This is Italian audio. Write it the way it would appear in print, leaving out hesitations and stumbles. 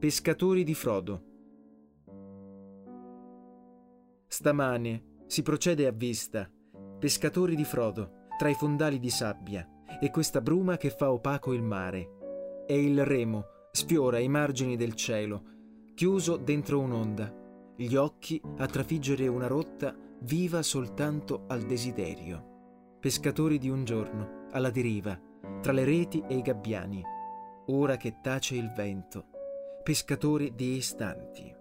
Pescatori di Frodo. Stamane si procede a vista, pescatori di Frodo, tra i fondali di sabbia, e questa bruma che fa opaco il mare. E il remo sfiora i margini del cielo, chiuso dentro un'onda, gli occhi a trafiggere una rotta viva soltanto al desiderio. Pescatori di un giorno, alla deriva, tra le reti e i gabbiani, ora che tace il vento, pescatori di istanti.